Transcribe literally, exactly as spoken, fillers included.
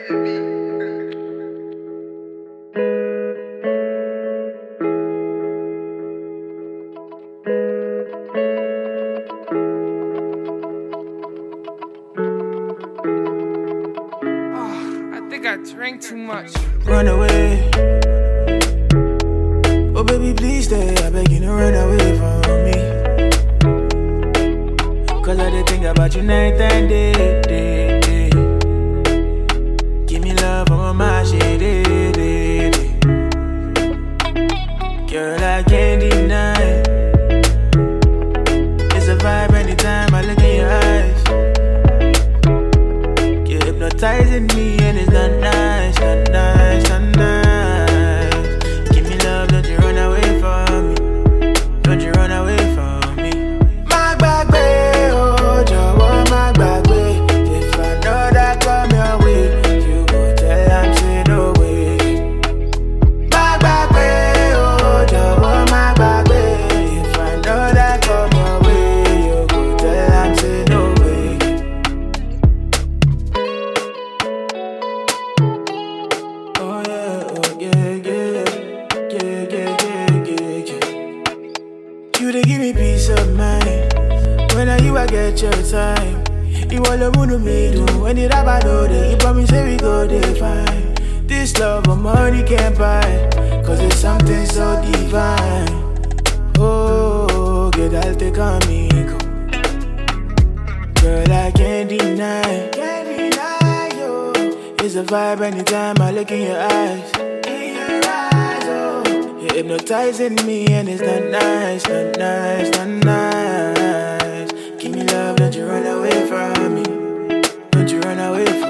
I drink too much. Run away. Oh baby, please stay. I beg you to run away from me. Cause I did think about you night and day, day, day. Give me love on my shit, day, day, day. Girl, I can't deny. It's a vibe anytime I look in your eyes. You're hypnotizing me and it's not nice, not nice, not nice. Give me love, don't you run away from me. Don't you run away from me. My back way, oh, Jawa, my back way. If I know that come your way, you go tell I'm say no way. My back way, oh, Jawa, my back way. If I know that come your way, you go tell I'm say no way. Oh yeah, oh yeah, yeah, yeah, yeah, yeah, yeah, yeah. You they give me peace of mind. When I you I get your time. You all the moon to me do. When you rap I know that you promise say we go there fine. This love of money can't buy. Cause it's something so divine. Oh, get I'll take on me, go. Girl, I can't deny. Can't deny you. It's a vibe anytime I look in your eyes. In your eyes, oh. You're hypnotizing me and it's not nice, not nice, not nice. Give me love, don't you run away from me. Don't you run away from me.